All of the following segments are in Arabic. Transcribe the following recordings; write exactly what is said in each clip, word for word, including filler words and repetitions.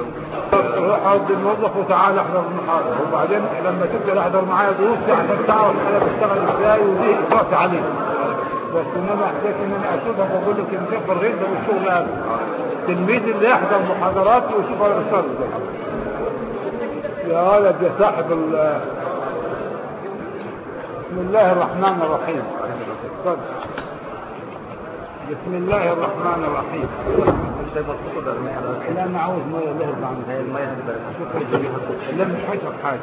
روح عند الموظف وتعال احضر المحاضرة، وبعدين لما تبدأ احضر معايا دروس عشان تعرف انا بشتغل ازاي ودي اجرأت عليك. بس انما احتاج ان انا اشوفك واقول لك ان تقدر غير ده الشغل هذا. التلميذ اللي يحضر محاضراتي ويشوف انا بشتغل ازاي. يا ولد يا صاحب ال بسم الله الرحمن الرحيم. بسم الله الرحمن الرحيم. لا انا عاوز ميه الله يرضى عنك. هي الميه لا مش هشرب حاجه.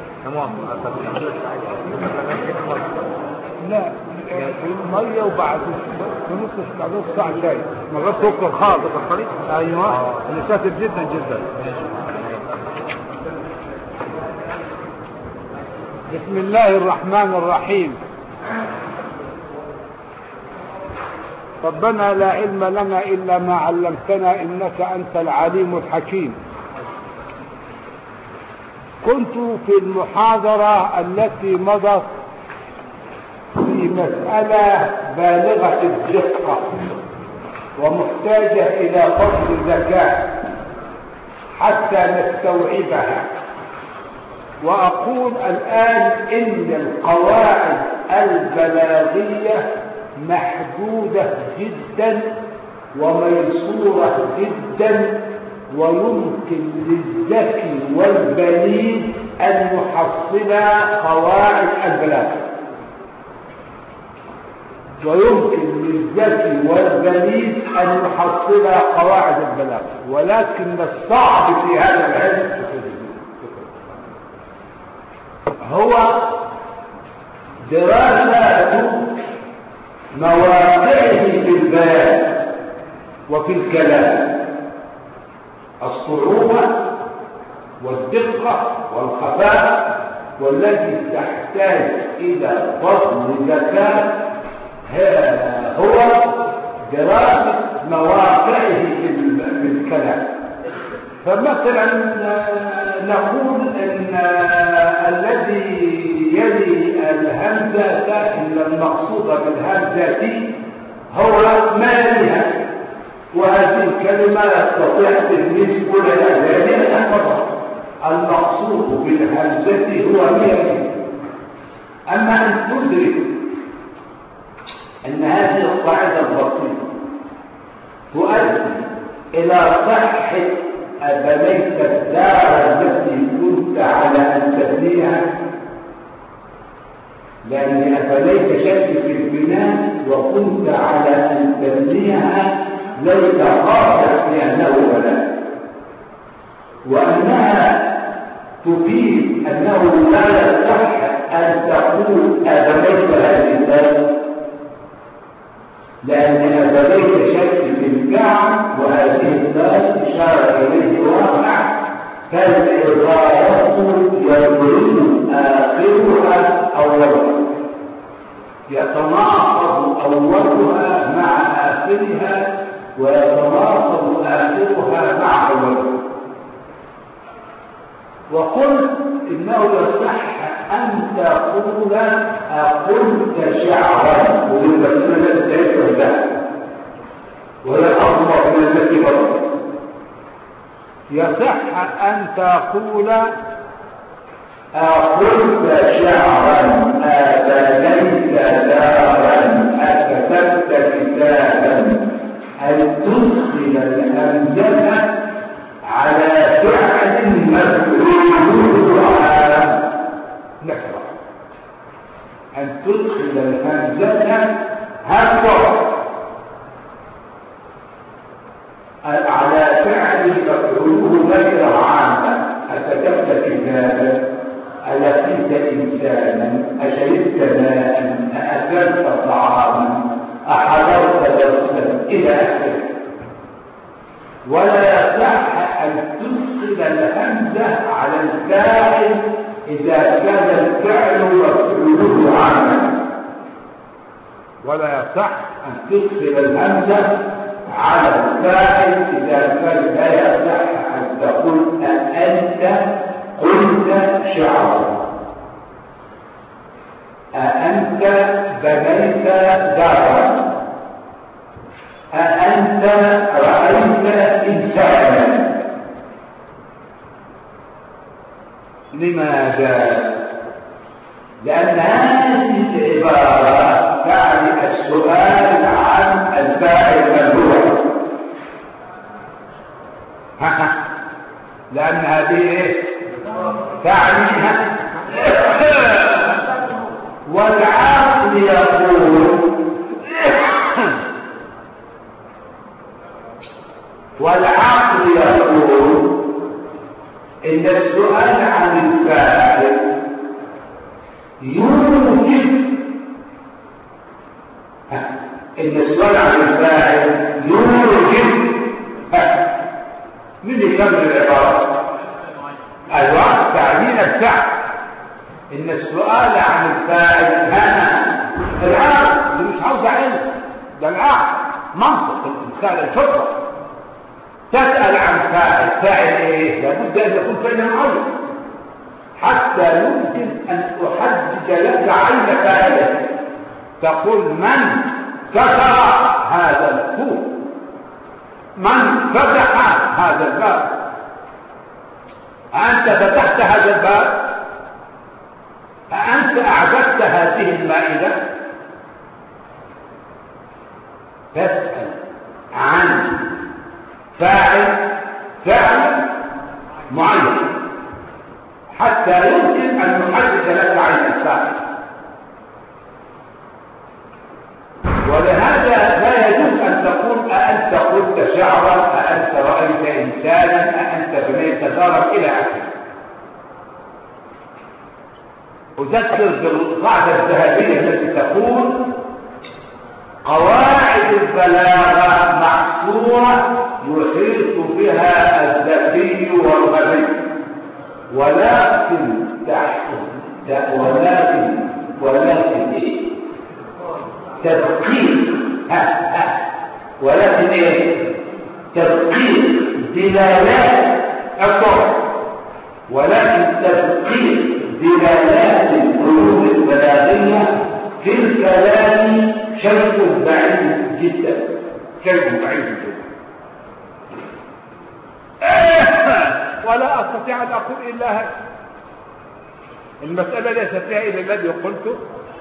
لا ميه وبعد في نص بعد نص ساعه شاي من غير سكر خالص. ايوه انا شاطر جدا جدا. بسم الله الرحمن الرحيم. ربنا لا علم لنا إلا ما علمتنا إنك أنت العليم الحكيم. كنت في المحاضرة التي مضت في مسألة بالغة الدقة ومحتاجة إلى فضل ذكاء حتى نستوعبها، وأقول الآن إن القواعد البلاغية محدودة جدا وميسورة جدا، ويمكن للذكي والبليد أن يحصل قواعد البلاغة، ويمكن للذكي والبليد أن يحصل قواعد البلاغة، ولكن الصعب في هذا العلم هو دراسة مواقعه في البيان وفي الكلام، الصعوبة والدقة والخفاء، والتي تحتاج إلى فضل ذكاء هو دراسة مواقعه في الكلام. فمثلا نقول ان الذي يلي الهمزة إن المقصود بالهمزة هو مالها، وهذه الكلمة يستطيع تلميذ كل الأذان أن يحفظها. المقصود بالهمزة هو مالها. أما أن تدرك أن هذه القاعدة البسيطة تؤدي إلى صحة أبنيت الدار التي كنت على أن تبنيها، لأن أبنيت شك في البناء وكنت على أن تبنيها ليس خاطئ لأنه بناء، وأنها تفيد أنه لا يصح أن تقول أبنيت هذه الدار، لأن أبنيت شك في الكعب وهذه الدار إشارة إليه واقع، فالعبارة يبرز آخرها أولها، يتناقض أولها مع آخرها ويتناقض آخرها مع أولها. وقلت إنه يصح أن تقول أقلت شعرا، ويبقى التي تعرفه ده وهي أضمر من التي برد. يصح أن تقول أقلت شعرا، أبنيت دارا، أكتبت كتابا، أن تدخل الهمزة على فعل مفعولها نكرة، أن تدخل الهمزة هكذا على فعل مفعوله نكرة عامة. أكتبت كتابا، ألقيت إنسانا، أشربت ماء، أأكلت طعاما، أحضرت درسا إلى آخره. ولا يصح أن تدخل الهمزة على الفاعل إذا كان الفعل مفعوله عاما، ولا يصح أن تدخل الهمزة على الفاعل إذا كان لا يصح أن تقول أأنت قلت شعرا، أأنت بنيت دارا، أأنت رأيت إنسانا. لماذا؟ لأن هذه العبارة تعني السؤال عن الفاعل من هو. لأن هذه تعني والعقل يقول والعقل يقول إن السؤال عن الفاعل يوجب إن السؤال عن الفاعل يوجب من يكمل العبارة؟ أيوة تعيين الفعل. إن السؤال عن الفاعل هنا العقل اللي مش عاوز علم، ده العقل منطق الإنسان الفطرة. تسأل عن فاعل، فاعل إيه؟ لابد أن يكون فعلا معين حتى يمكن أن أحدد لك عين فاعله. تقول من كسر هذا الكوب، من فتح هذا الباب. أنت فتحت هذا الباب؟ أنت أعددت هذه المائدة؟ تسأل عن فاعل فاعل معين حتى يمكن أن نحدد لك عين الفاعل. ولهذا لا يجوز أن تقول أأنت قلت شعرا، أأنت رأيت إنسانا، أأنت بنيت دارا إلى آخره. أذكر بالقاعدة الذهبية التي تقول قواعد البلاغة محصورة يحيط بها الذكي والغبي، ولكن ولكن ولكن ايه تدقيق ها ها ولكن ايه تدقيق دلالات الطرق، ولكن تدقيق دلالات العلوم البلاغية في الكلام شيء بعيد جدا، شيء بعيد جدا. ولا أستطيع أن أقول إلا هذا. المسألة ليست فيها إلا الذي قلته،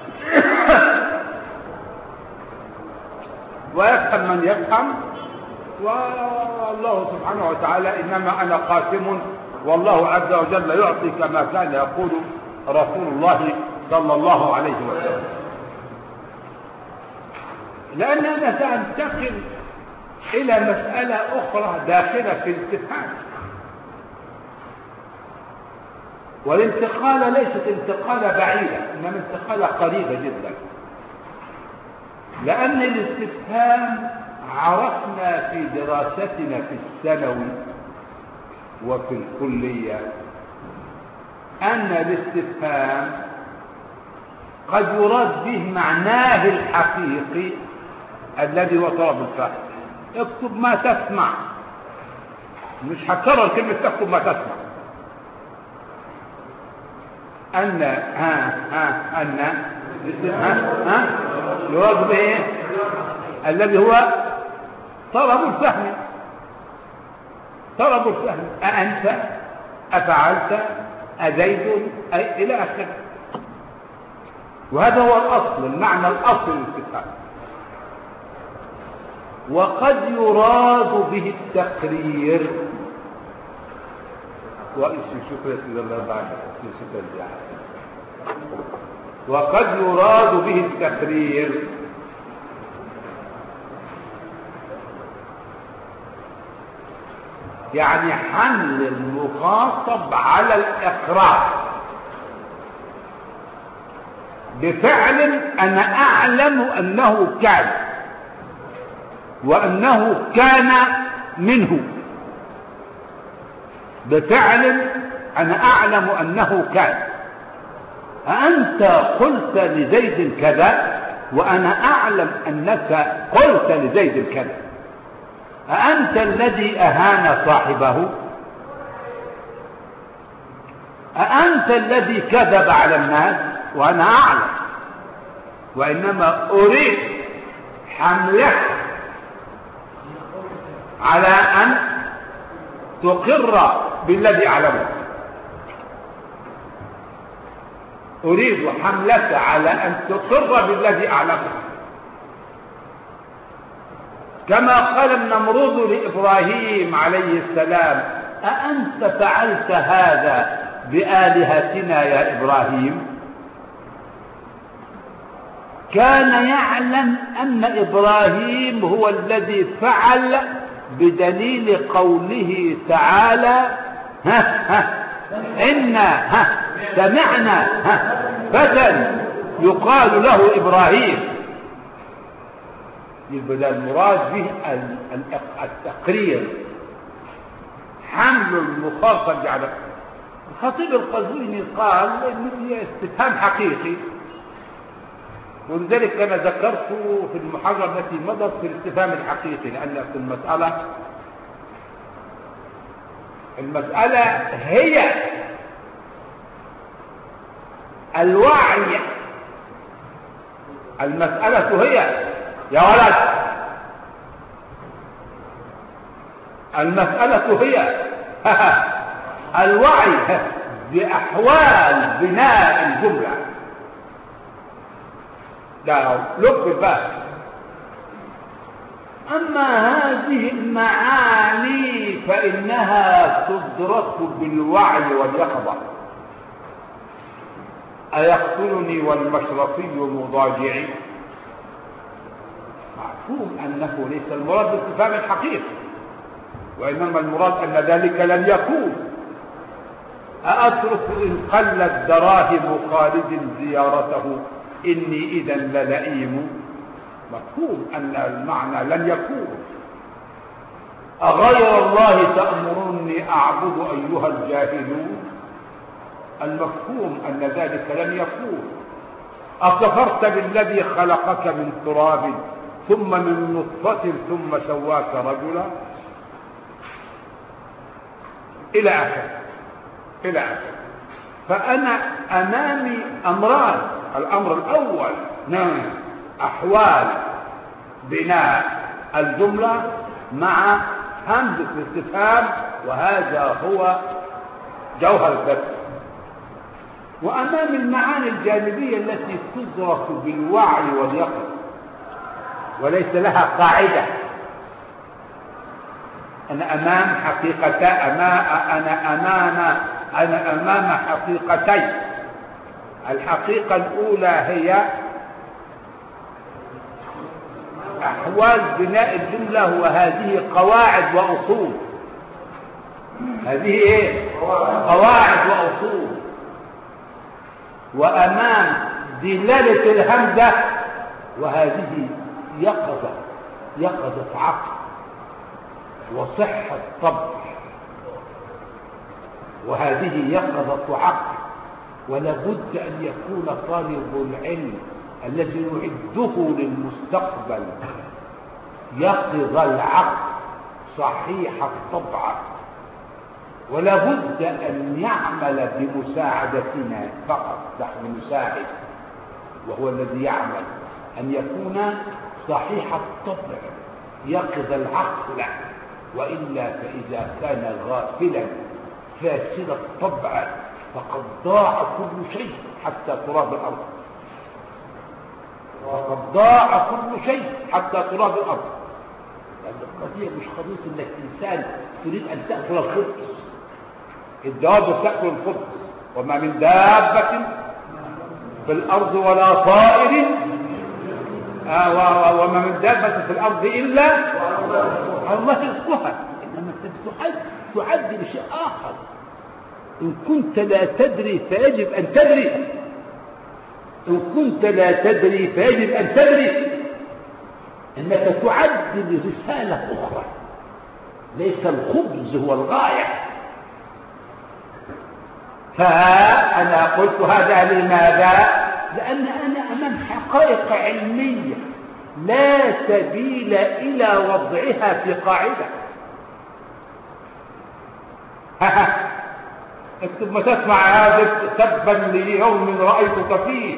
ويفهم من يفهم، والله سبحانه وتعالى إنما أنا قاسم، والله عز وجل يعطي كما كان يقول رسول الله صلى الله عليه وسلم. لأننا سننتقل إلى مسألة أخرى داخلة في الاستفهام، والانتقال ليست انتقالة بعيدة، إنما انتقالة قريبة جدا. لأن الاستفهام عرفنا في دراستنا في الثانوي وفي الكلية أن الاستفهام قد يراد به معناه الحقيقي الذي هو طلب الفهم. اكتب ما تسمع، مش هكرر كلمة تكتب ما تسمع. أن ها ها أن ها ها يراد به الذي هو طلب الفهم، طلب الفهم. أأنت، أفعلت، أزيد، أي إلى آخره. وهذا هو الأصل، المعنى الأصل للاستفهام. وقد يراد به التقرير، وقد يراد به التقرير يعني حمل المخاطب على الإقرار بفعل أنا أعلم أنه كان وأنه كان منه، بفعل أنا أعلم أنه كان. أنت قلت لزيد كذا وأنا أعلم أنك قلت لزيد كذا. أأنت الذي أهان صاحبه؟ أأنت الذي كذب على الناس؟ وأنا أعلم، وإنما أريد حمله على أن تقر بالذي أعلمه. أريد حملك على أن تقر بالذي أعلمه، كما قال النمرود لإبراهيم عليه السلام: أأنت فعلت هذا بآلهتنا يا إبراهيم؟ كان يعلم أن إبراهيم هو الذي فعل بدليل قوله تعالى: ها ها إنا ها سمعنا ها فتى يقال له إبراهيم. يبقى المراد به التقرير، حمل المخاطب على الخطيب القزويني قال إنه استفهام حقيقي، ولذلك أنا ذكرته في المحاضرة التي مضت في الاستفهام الحقيقي، لأن في المسألة المسألة هي الوعي، المسألة هي يا ولد المسألة هي الوعي بأحوال بناء الجملة. لا لب بقى. أما هذه المعاني فإنها تدرك بالوعي واليقظة. أيقتلني والمشرفي مضاجعي؟ معلوم أنه ليس المراد باستفهام الحقيقي، وإنما المراد أن ذلك لن يكون. أأترك إن قلت دراهم خالد زيارته إني إذا للئيم؟ مفهوم أن المعنى لن يكون. أغير الله تأمرني أعبد أيها الجاهلون؟ المفهوم أن ذلك لن يكون. أكفرت بالذي خلقك من تراب ثم من نطفة ثم سواك رجلا؟ إلى آخره إلى آخره. فأنا أمامي أمران. الأمر الأول نعم أحوال بناء الجملة مع همزة الاستفهام، وهذا هو جوهر الدرس. وأمام المعاني الجانبية التي تدرك بالوعي واليقظة وليس لها قاعدة. أنا أمام حقيقة أمام أنا أمام أنا أمام حقيقتين. الحقيقة الأولى هي أحوال بناء الجملة، وهذه قواعد وأصول. هذه إيه؟ قواعد وأصول. وأمام دلالة الهمزة، وهذه يقظة يقظة عقل وصحة طبع، وهذه يقظة عقل. ولا بد أن يكون طالب العلم الذي يعده للمستقبل يقظ العقل صحيح الطبع، ولا بد أن يعمل بمساعدتنا فقط. نحن نساعد وهو الذي يعمل. أن يكون صحيح الطبع يقظ العقل، وإلا فإذا كان غافلا فاسد الطبع فقد ضاع كل شيء حتى تراب الأرض. فقد ضاع كل شيء حتى تراب الأرض. لأن القضية مش قضية أنك إنسان تريد أن تأكل الخبز. الدواب تأكل الخبز، وما من دابة في الأرض ولا طائر آه وما من دابة في الأرض إلا الله رزقها. إنما تعد بشيء آخر. إن كنت لا تدري فيجب أن تدري. إن كنت لا تدري فيجب أن تدري. إنك تعد رسالة أخرى، ليس الخبز هو الغاية. فأنا قلت هذا لماذا؟ لأن أنا أمام حقائق علمية لا سبيل إلى وضعها في قاعدة. اكتب ما تسمع هذا تبا ليوم رأيتك فيه.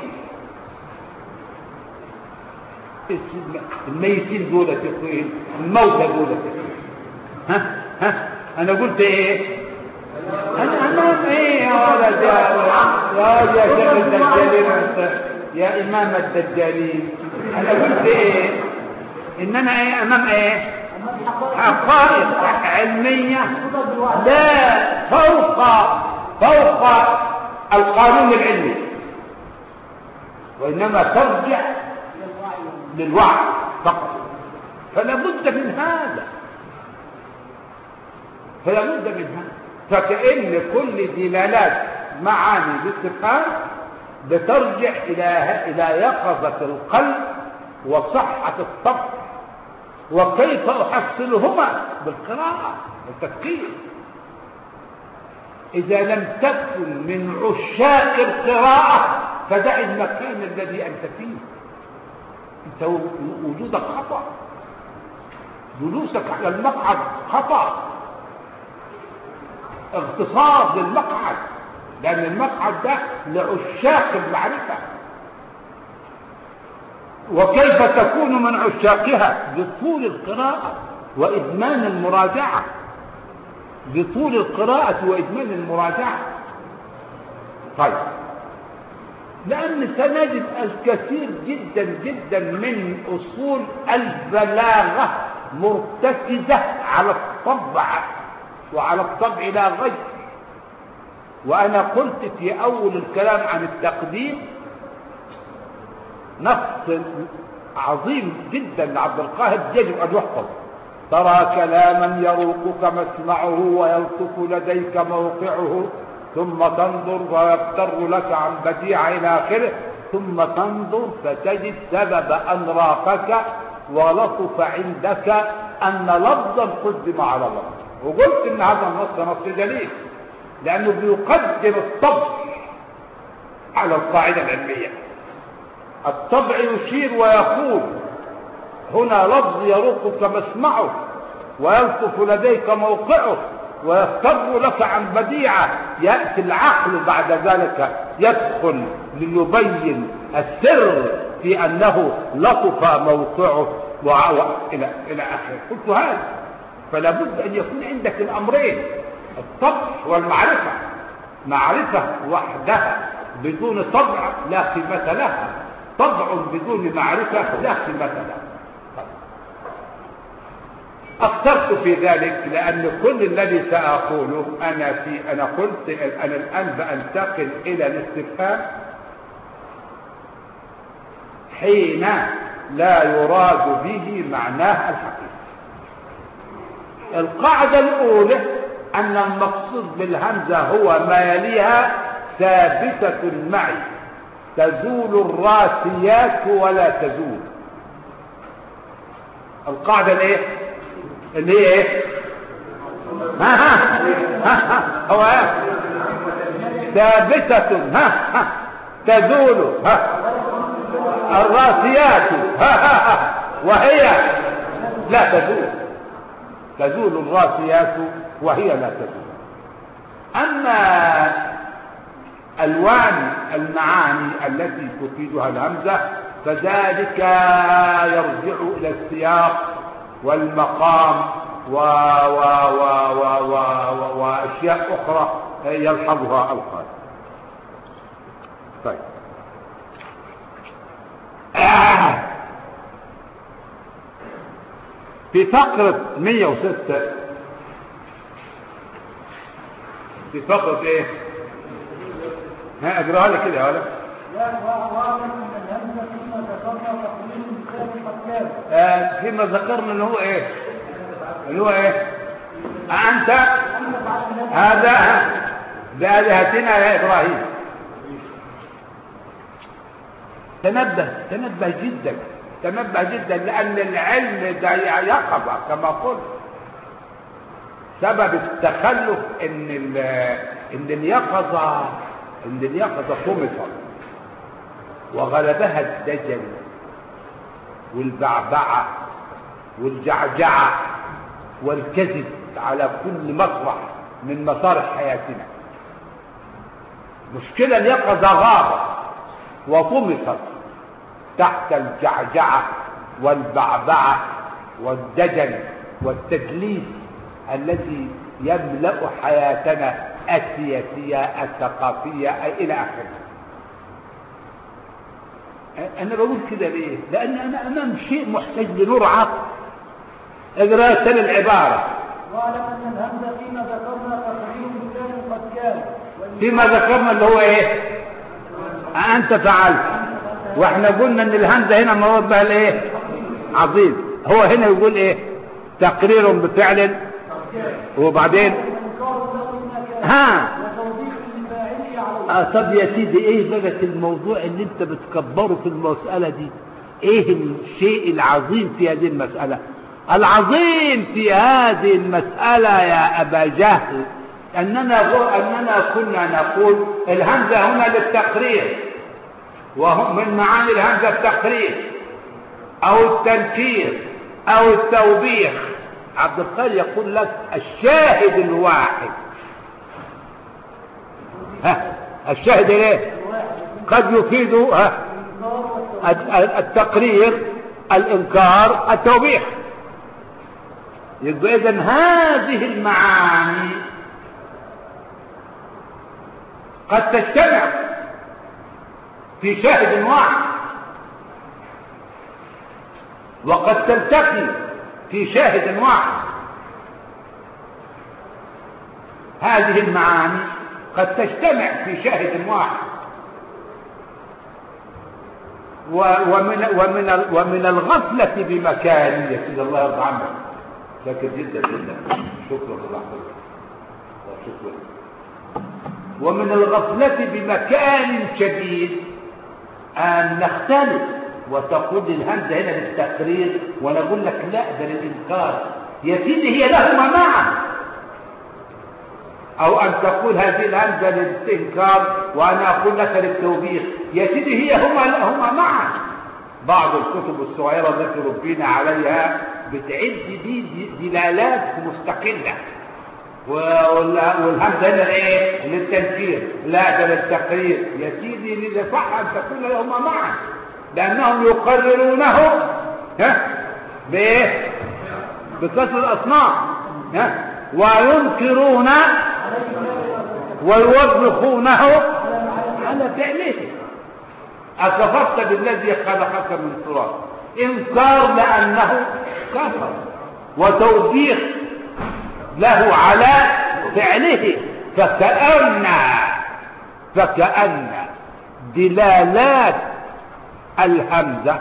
الميتين دولة الموتى دولة. ها ها أنا قلت إيه؟ انا امام ايه يا ولد يا يا يا شيخ الدجالين انت يا امام الدجالين؟ انا قلت ايه؟ ان انا ايه امام ايه؟ حقائق علميه لا فوق فوق القانون العلمي، وانما ترجع للوعي فقط. فلا بد من هذا، فلا بد من هذا. فكأن كل دلالات معاني الاستفهام بترجع الى الى يقظة القلب وصحة الطبع، وكيف احصلهما بالقراءة والتفكير. اذا لم تكن من عشاق القراءة فدع المكان الذي انت فيه. انت وجودك خطأ، جلوسك على المقعد خطأ، اغتصاب للمقعد، لأن المقعد ده لعشاق المعرفة. وكيف تكون من عشاقها؟ بطول القراءة وإدمان المراجعة، بطول القراءة وإدمان المراجعة. طيب، لأن سنجد الكثير جدا جدا من أصول البلاغة مرتكزة على الطبع وعلى الطبع لا غير. وأنا قلت في أول الكلام عن التقديم نص عظيم جدا لعبد القاهر يجب أن يحفظ: ترى كلاما يروقك مسمعه ويلطف لديك موقعه، ثم تنظر ويفتر لك عن بديع إلى آخره، ثم تنظر فتجد سبب أن راقك ولطف عندك أن لفظا قدم على لفظ. وقلت إن هذا النص نص جليل لأنه بيقدم الطبع على القاعدة العلمية. الطبع يشير ويقول هنا لفظ يروقك مسمعه ويلطف لديك موقعه ويفتر لك عن بديعة. يأتي العقل بعد ذلك يدخل ليبين السر في أنه لطف موقعه وإلى إلى آخره. قلت هذا، فلا بد أن يكون عندك الأمرين: الطبع والمعرفة. معرفة وحدها بدون طبع لا قيمة لها، طبع بدون معرفة لا قيمة لها. أكثرت في ذلك لأن كل الذي سأقوله أنا في أنا قلت أنا الآن بأنتقل إلى الاستفهام حين لا يراد به معناه الحقيقي. القاعدة الأولى أن المقصود بالهمزة هو ما يليها ثابتة معي، تزول الراسيات ولا تزول. القاعدة الايه اللي هي ايه؟ ها ها ها ها هو ايه؟ ثابتة ها ها تزول ها الراسيات ها ها ها وهي لا تزول. تزول الراسيات وهي لا تزول. أما ألوان المعاني التي تفيدها الهمزة فذلك يرجع إلى السياق والمقام و و و و و وأشياء أخرى يلحظها القارئ. طيب، آه. في فقرة مئة وستة في فقرة ايه؟ ها اقراها لي كده يا ولد. آه فيما ذكرنا اللي هو ايه؟ اللي هو ايه؟ أنت هذا بآلهتنا يا إبراهيم. تنبه تنبه جدا تنبه جدا لأن العلم ده يقظة كما قلت. سبب التخلف ان ان اليقظة ان اليقظة طمست وغلبها الدجل والبعبعة والجعجعة والكذب على كل مسرح من مسارح حياتنا. مشكلة اليقظة غابت وطمست تحت الجعجعة والبعبعة والدجل والتدليس الذي يملأ حياتنا السياسية الثقافية إلى آخره. أنا بقول كده ليه؟ لأن أنا أمام شيء محتاج لنور عقل. اقرأ تاني العبارة. واعلم أن الهمزة فيما ذكرنا تقدير مثال قد كان. فيما ذكرنا اللي هو إيه؟ أنت فعلت. وإحنا قلنا إن الهمزة هنا مراد بها الإيه؟ عظيم. هو هنا يقول إيه؟ تقرير بفعل وبعدين ها آه طب يا سيدي ايه بقى الموضوع اللي انت بتكبره في المسألة دي؟ ايه الشيء العظيم في هذه المسألة؟ العظيم في هذه المسألة يا أبا جهل أننا, أننا كنا نقول الهمزة هنا للتقرير، ومن معاني الهمزة التقرير أو التنكير أو التوبيخ. عبد القادر يقول لك الشاهد الواحد. ها الشاهد ايه؟ قد يفيد ها التقرير، الإنكار، التوبيخ. يبقى إذن هذه المعاني قد تجتمع في شاهد واحد، وقد تلتقي في شاهد واحد. هذه المعاني قد تجتمع في شاهد واحد، ومن ومن ومن الغفلة بمكان. يا سيدي الله يرضى عنك، شاكر جدا جدا، شكرا الله شكرا. ومن الغفلة بمكان شديد أن نختلف وتقول الهمزة هنا للتقرير وانا اقول لك لا ده للإنكار. يا سيدي هي لهما معا، او ان تقول هذه الهمزة للإنكار وانا اقول لك للتوبيخ. يا سيدي هي هما هما معا. بعض الكتب الصغيرة التي ربينا عليها بتعد دي دلالات مستقلة، والهمزة هنا ايه للتنكير، لا ده للتقرير. يا سيدي اللي صح ان تقول هما معا، لأنهم يقررونه ها بايه؟ بكسر الأصنام ها، وينكرون ويوبخونه على فعله. أكفرت بالذي خلقك من تراب، إنكار لأنه كفر، وتوبيخ له على فعله. فكأن فكأن دلالات الهمزة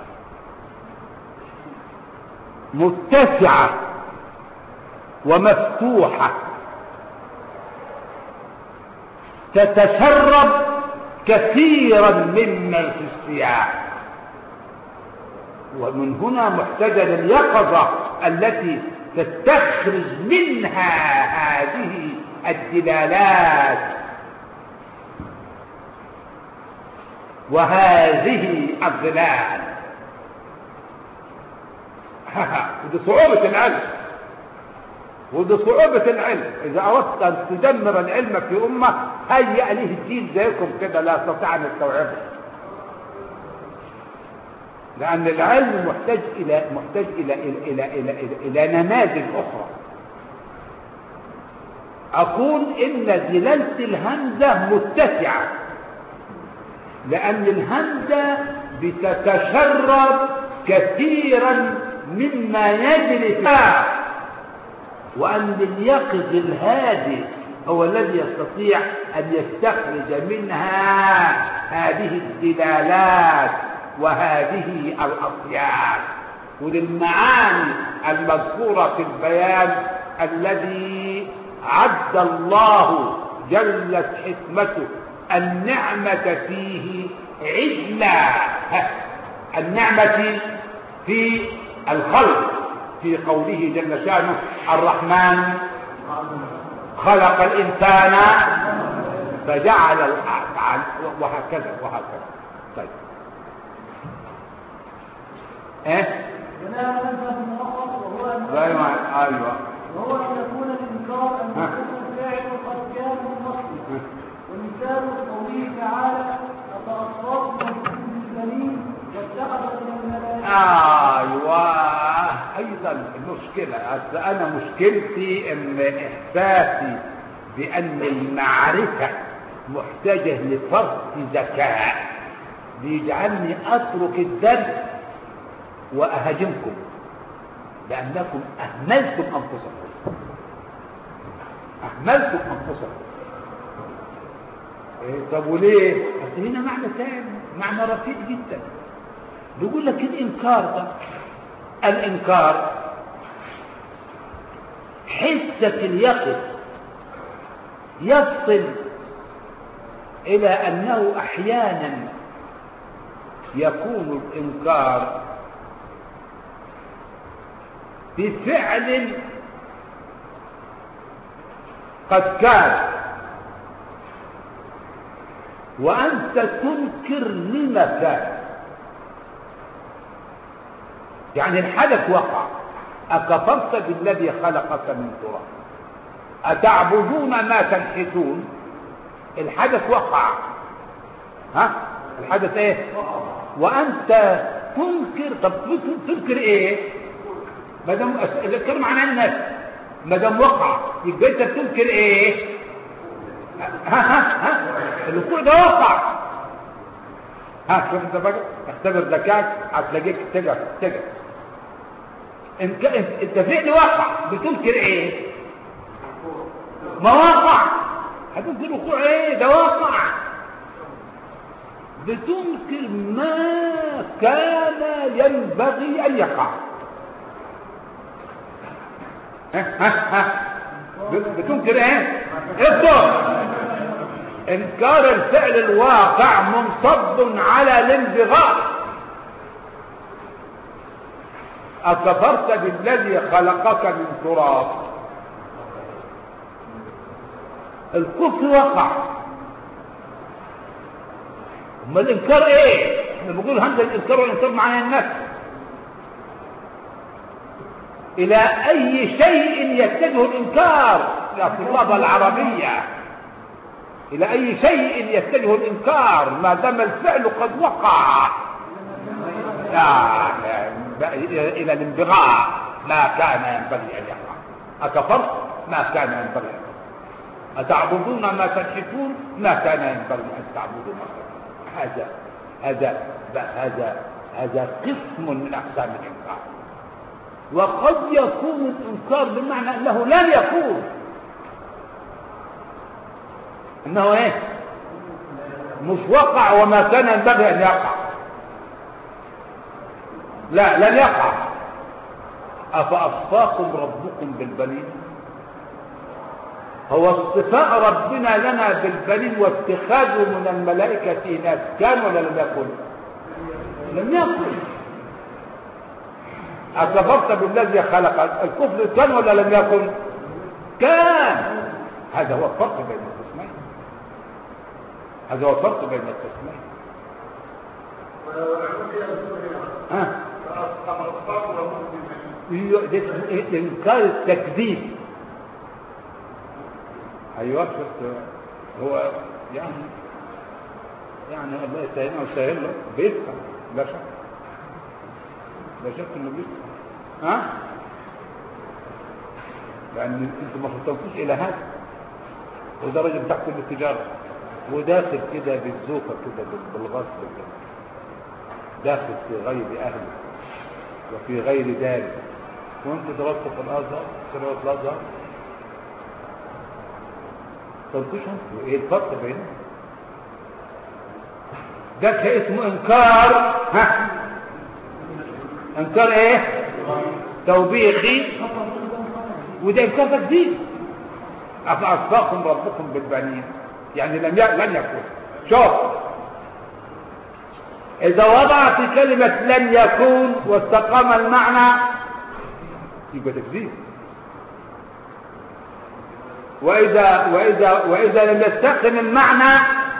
متسعة ومفتوحة تتسرب كثيرا مما في السياق، ومن هنا محتاجة لليقظة التي تستخرج منها هذه الدلالات وهذه الظلال. ودي صعوبة العلم، ودي صعوبة العلم. إذا أردت أن تدمر العلم في أمة هيئ له الدين زيكم كده لا استطيع أن يستوعبه، لأن العلم محتاج إلى محتاج إلى إلى إلى إلى, إلى, إلى نماذج أخرى. أقول إن دلالة الهمزة متسعة، لأن الهمزة بتتشرب كثيرا مما يجري فيها، وأن اليقظ الهادي هو الذي يستطيع أن يستخرج منها هذه الدلالات وهذه الأصياد وللمعاني المذكورة في البيان الذي عد الله جلت حكمته النعمة فيه عدلا. النعمة في الخلق، في قوله جل شانه الرحمن خلق الإنسان فجعل الأفعال، وهكذا وهكذا. طيب ايه ايوه ايوه وهو ان يكون الانكار ان يكون الفاعل قد كان من نصه، ومثال قوله تعالى افاصابتم بالبنين واتخذت من الملائكه. ايوه ايضا المشكله، انا مشكلتي ان احساسي بأن المعرفة محتاجة لفرط ذكاء بيجعلني أترك الدرس وأهاجمكم لأنكم أهملتم أنفسكم أهملتم أنفسكم. إيه طب وليه؟ أصل هنا معنى ثاني، معنى رفيع جدا. بيقول لك الإنكار ده، الإنكار حسك اليقظ يصل إلى أنه أحيانا يكون الإنكار بفعل قد كان وأنت تنكر لما كان. يعني الحدث وقع، أكفرت بالذي خلقك من تراب، أتعبدون ما تنحتون، الحدث وقع، ها الحدث ايه؟ وأنت تنكر. طب تنكر ايه؟ ما دام الانكار معناه الناس، ما دام وقع يبقى انت بتنكر ايه؟ ها ها ها الوقوع ده وقع. ها شوف انت بقى اختبر ذكائك هتلاقيك تجر تجر انت انت فعل وقع بتنكر ايه؟ ما وقع. هتنكر وقوع ايه؟ ده وقع. بتنكر ما كان ينبغي ان يقع. ها ها ها بتنكر ايه؟ اصبر. انكار الفعل الواقع منصب على الانبغاء. اكفرت بالذي خلقك من تراب، الكفر وقع. اما الانكار ايه؟ احنا بنقول همزه الانكار والانكار معناه النفي. الى اي شيء يتجه الانكار يا طلاب العربيه؟ الى اي شيء يتجه الانكار ما دام الفعل قد وقع؟ لا الى الانبغاء، ما كان ينبغي ان يقع. اكفرت ما كان ينبغي ان يقع، اتعبدون ما تنحتون ما كان ينبغي ان تعبدوا ما تنحتون. هذا هذا هذا هذا قسم من اقسام الانكار. وقد يكون الانكار بمعنى انه لن يكون، انه ايه؟ مش وقع وما كان ينبغي ان يقع، لا لن يقع. افاصفاكم ربكم بالبنين؟ هو اصطفاء ربنا لنا بالبنين واتخاذه من الملائكه ناس كان ولا لم يكن؟ لم يكن. أكفرت بالذي خلق، الكفر كان ولا لم يكن؟ كان. هذا هو الفرق بين القسمين، هذا هو الفرق بين القسمين. ها إنكار التكذيب. أيوة شفت هو يعني يعني الله يسهلنا ويسهل له بيفهم، لا شك لا شك انه بيفهم. ها لان انتم ما خطوتوش الى هذا. وده راجل تحت التجاره وداخل كده بالزوفه كده بالغصب كده، داخل في غير اهله وفي غير داره. وانت درست في الازهر سنوات الازهر قلتوش انتوا ايه الفرق بينهم؟ ده اسمه انكار. ها انكار ايه؟ توبيخي، وده انكار تكذيب. افاصفاكم ربكم بالبنين يعني لم لن يكون. شوف اذا وضع في كلمه لن يكون واستقام المعنى يبقى تكذيب. واذا واذا واذا لم يستقم المعنى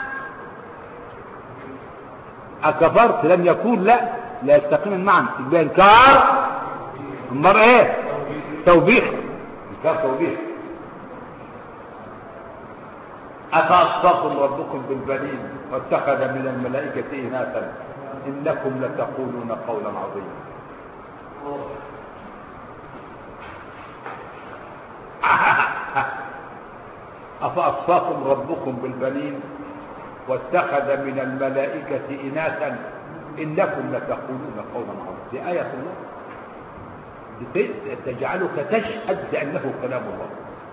اكفرت لم يكون، لا لا يستقيم المعنى يبقى انكار. امال ايه؟ توبيخ. انكار توبيخ. افاصفاكم ربكم بالبنين واتخذ من الملائكه اناثا انكم لتقولون قولا عظيما. أفأصفاكم ربكم بالبنين واتخذ من الملائكة إناثا إنكم لتقولون قولا عظيما. دي آية الله تجعلك تشهد بأنه كلام الله.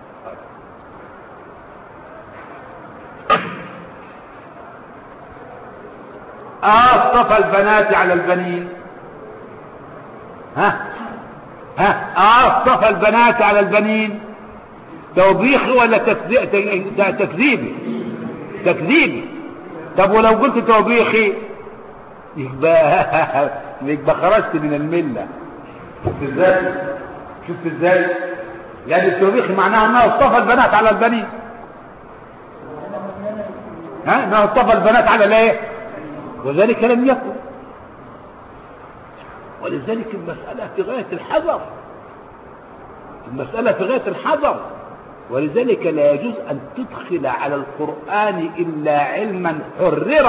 أصطفى البنات على البنين. ها ها أصطفى البنات على البنين. توبيخي ولا تكذيبي؟ تكذيبي. طب ولو قلت توبيخي يبقى يبقى خرجت من المله. شفت ازاي؟ شفت ازاي؟ لان التوبيخي معناها انه اصطفى البنات على البنين. ها انه اصطفى البنات على الايه؟ وذلك لم يكن. ولذلك المساله في غايه الحذر. المساله في غايه الحذر. ولذلك لا يجوز ان تدخل على القران الا علما حرر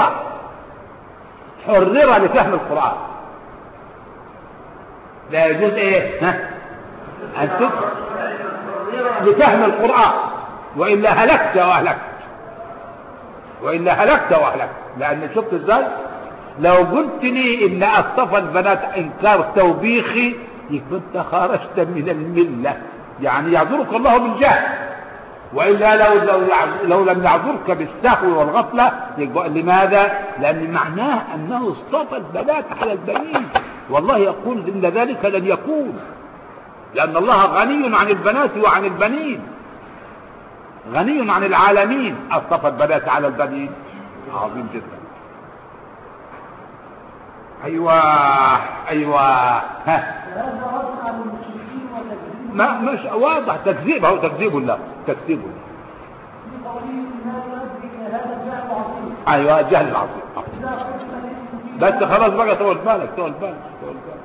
حرر لفهم القران. لا يجوز ايه؟ ها؟ ان تدخل لفهم القران والا هلكت واهلكت. والا هلكت واهلكت. لان شفت ازاي؟ لو قلت لي ان اصطفى البنات انكار توبيخي يبقى انت خرجت من المله. يعني يعذرك الله بالجهل. والا لو لو, لو لم يعذرك بالسهو والغفله يبقى لماذا؟ لان معناه انه اصطفى البنات على البنين. والله يقول ان ذلك لن يكون. لان الله غني عن البنات وعن البنين. غني عن العالمين. اصطفى البنات على البنين. عظيم جدا. ايوه ايوه. ها ما مش واضح تكذيب. اهو تكذيب الله. تكذيب الله. ايوه الجهل العظيم. بس خلاص بقى طول بالك طول بالك طول بالك.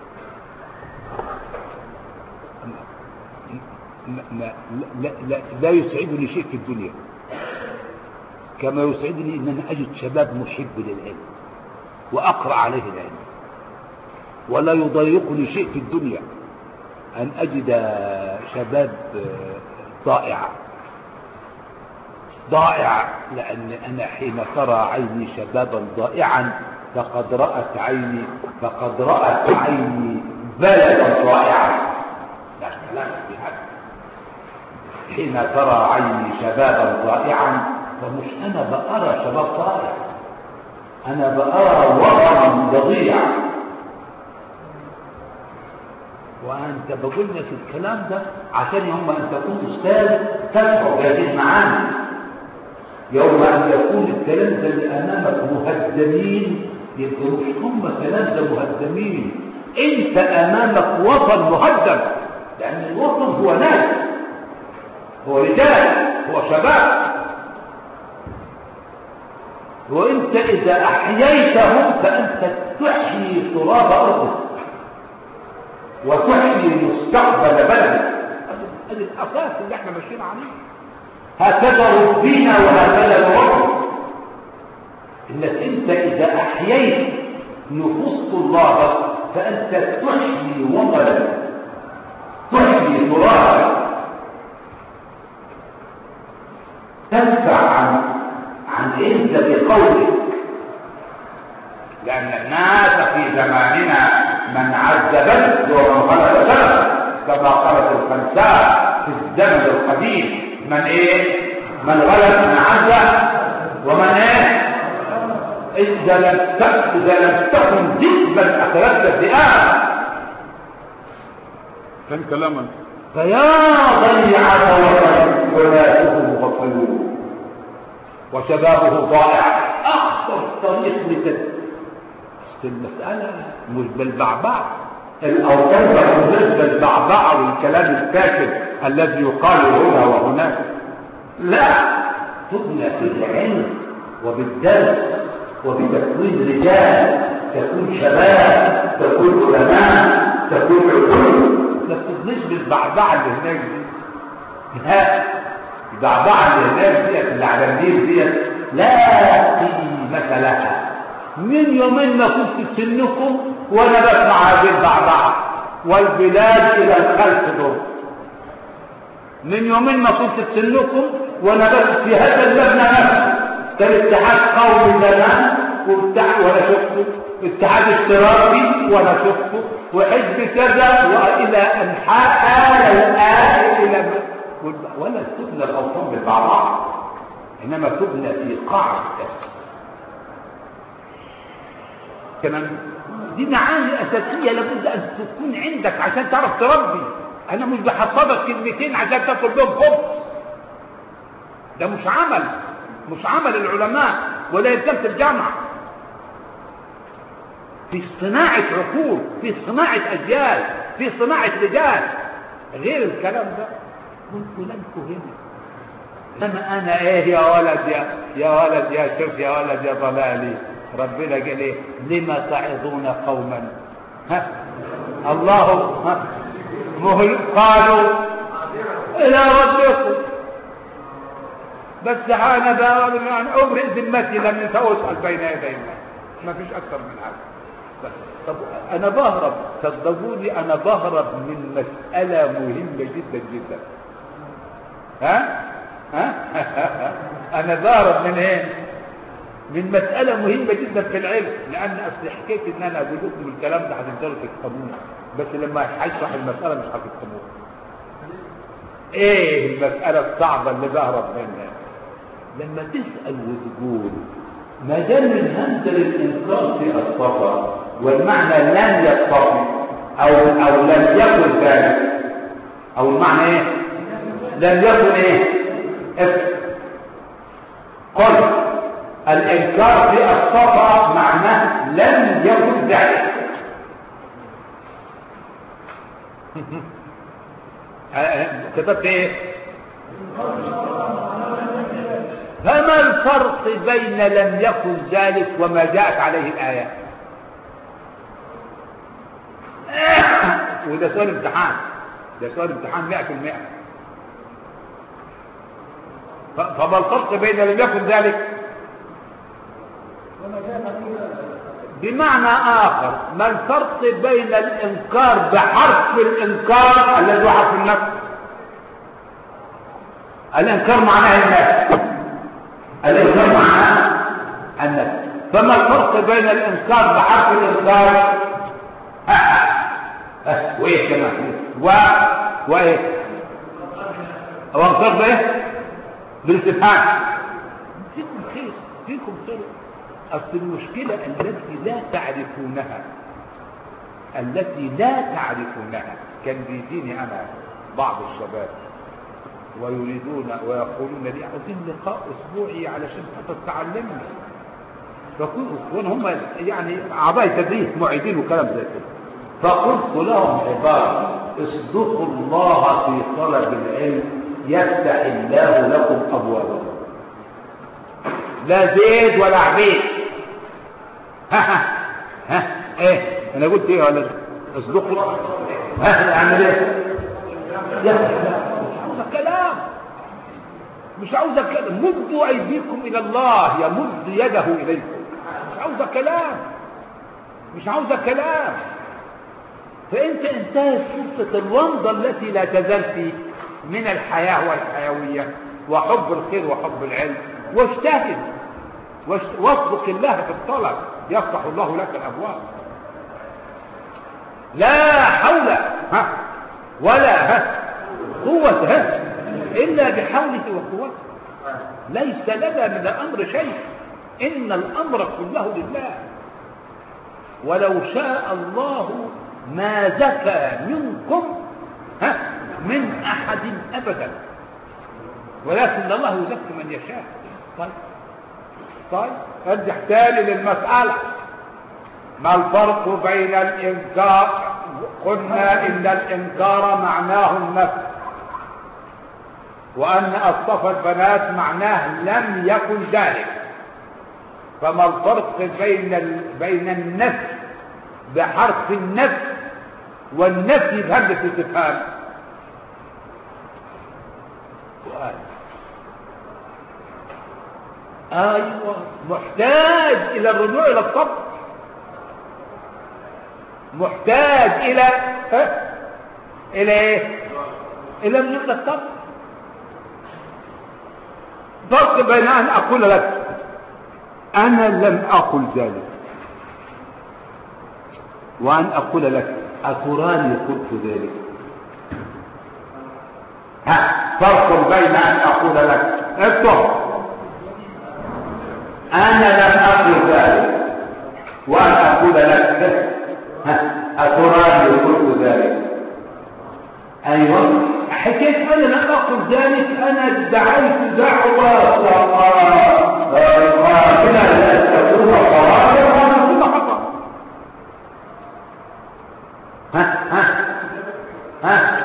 ما لا, لا, لا يسعدني شيء في الدنيا كما يسعدني ان انا اجد شباب محب للعلم واقرا عليه العلم. ولا يضايقني شيء في الدنيا ان اجد شباب ضائعه ضائع. لان انا حين ترى عيني شبابا ضائعا فقد رأت عيني فقد رأت عيني بلدا ضائعا. لا كلام في حد. حين ترى عيني شبابا ضائعا فمش انا بأرى شباب ضائع. انا بأرى وطنا ضيع. وانت بقول لك الكلام ده عشان يوم ان تكون استاذ تشعر بهذه المعاني. يوم ان يكون التلامذه اللي امامك مهدمين يبقوا مش هم تلامذه مهدمين. انت امامك وطن مهدم. لان الوطن هو ناس هو رجال هو شباب. وانت اذا احييتهم فانت تحيي تراب ارضك وتحيي مستقبل بلدك. هذا الاساس اللي احنا ماشيين عليه. هكذا ربينا وهكذا نربي. انك انت اذا احييت نفوس طلابك فانت تحيي وطنك تحيي ترابك تدفع عن عن عزة قولك. لأن الناس في زماننا من عز بلد ومن غلب بلد كما قالت الخنساء في الزمن القديم. من ايه؟ من غلب من عز ومن ايه؟ إذا لم إذا لم تكن ذئبا أخرجت الذئاب. كان كلاما. فيا ضيعة وطن وناسه مغفلون وشبابه ضائع. أخطر طريق لتد المسألة مش بالبعبع. الأوطان مش بالبعبع والكلام الساكت الذي يقال هنا وهناك. لا، تبنى في العلم وبالدرس وبتكوين رجال، تكون شباب، تكون علماء، تكون عقول. ما تبنيش بالبعبع اللي هناك دي. لا، البعبع اللي هناك ديت اللي على النيل ديت لا قيمة لها. من يومين ما كنت سنكم وانا بسمع هذه البعبع والبلاد الى الخلف دول. من يومين ما كنت سنكم وانا بس في هذا المبنى نفسه كان اتحاد قومي زمان واتحاد وانا شفته، اتحاد اشتراكي وانا شفته، وحزب كذا، والى انحاء آل الآن الى ولا تبنى الاوطان بالبعض، انما تبنى في قاع الاساس. كمان دي معاني اساسيه لابد ان تكون عندك عشان تعرف تربي. انا مش بحفظك كلمتين عشان تاكل بهم خبز، ده مش عمل، مش عمل العلماء ولا يلزمة الجامعة. في صناعة عقول، في صناعة أجيال، في صناعة رجال، غير الكلام ده كنت لن تهمني. لما أنا إيه يا ولد يا يا ولد يا شوف يا ولد يا ضلالي، ربنا قال إيه؟ لما تعظون قوما ها الله ها مهل قالوا إلى ربكم بس حان دار عن أمر ذمتي لم يتوسل بين يدي الله، ما فيش أكثر من هذا. طب أنا بهرب، صدقوني أنا بهرب من مسألة مهمة جدا جدا. ها؟ ها؟ أنا بهرب من إيه؟ من مسألة مهمة جدا في العلم، لأن أصل حكيت إن أنا أقول لكم الكلام ده هتقدروا تفهموه، بس لما هشرح المسألة مش هتفهموها. إيه المسألة الصعبة اللي بهرب منها؟ لما تسأل وتقول ما دام من همزة الإنكار في الصفة والمعنى لم يصطفي أو أو لم يكن ذلك، أو المعنى إيه؟ لم يكن إيه؟ قل الإنكار في الصفة معناه لم يكن ذلك. كتبت إيه؟ فما الفرق بين لم يكن ذلك وما جاءت عليه الآيات؟ وده سؤال امتحان، ده سؤال امتحان مئة في المئة. فما الفرق بين لم يكن ذلك بمعنى آخر؟ ما الفرق بين الإنكار بحرف الإنكار الذي هو حرف النفي؟ الإنكار معناه النفي، الإنكار معناه النفي. فما الفرق بين الإنكار بحرف الإنكار وإيه كمان و وإيه وانكر بإيه بالاستفهام؟ فيكم خير، فيكم خير. أصل المشكلة التي لا تعرفونها، التي لا تعرفونها، كان بيجيني أنا بعض الشباب ويريدون ويقولون لي عاوزين لقاء أسبوعي علشان خاطر تعلمنا، فكون هم يعني أعضاء تدريس معيدين وكلام زي كده، فقلت لهم عبارة: اصدقوا الله في طلب العلم يفتح الله لكم أبوابه، لا زيد ولا عبيد. ها ها ها ايه انا قلت ايه ولا اصدقوا؟ ها اعمل ايه؟ يا مش عاوز كلام، مش عاوز كلام. مدوا ايديكم الى الله يمد يده اليكم، مش عاوز كلام، مش عاوز كلام. فانت انتهت فرصة الومضة التي لا تزال فيك من الحياة والحيوية وحب الخير وحب العلم، واجتهد واصدق الله في الطلب يفتح الله لك الابواب. لا حول ها ولا ها قوة ها الا بحوله وقوته. ليس لنا من الامر شيء، ان الامر كله لله. ولو شاء الله ما زكى منكم ها من احد ابدا، ولكن الله يزكي من يشاء. طيب طيب ارجع تاني للمسألة. ما الفرق بين الإنكار؟ قلنا إن الإنكار معناه النفي، وأن أصطفى البنات معناه لم يكن ذلك. فما الفرق بين ال... بين النفي بحرف النفي والنفي بهمزة الاستفهام؟ سؤال. ايوه، محتاج الى الرجوع الى الطبع، محتاج الى ها الى ايه؟ الى الرجوع الى الطبع. فرق بين أن أقول لك أنا لم أقل ذلك وأن أقول لك أتراني قلت ذلك. ها فرق بين أن أقول لك اكتب أنا لم أقل ذلك وأن أقول لك أتراني قلت ذلك. أيوة حكيت أنا لم أقل ذلك، أنا ادعيت دعوة قابلة لأستقر قرارا وأنا كل خطأ. ها ها ها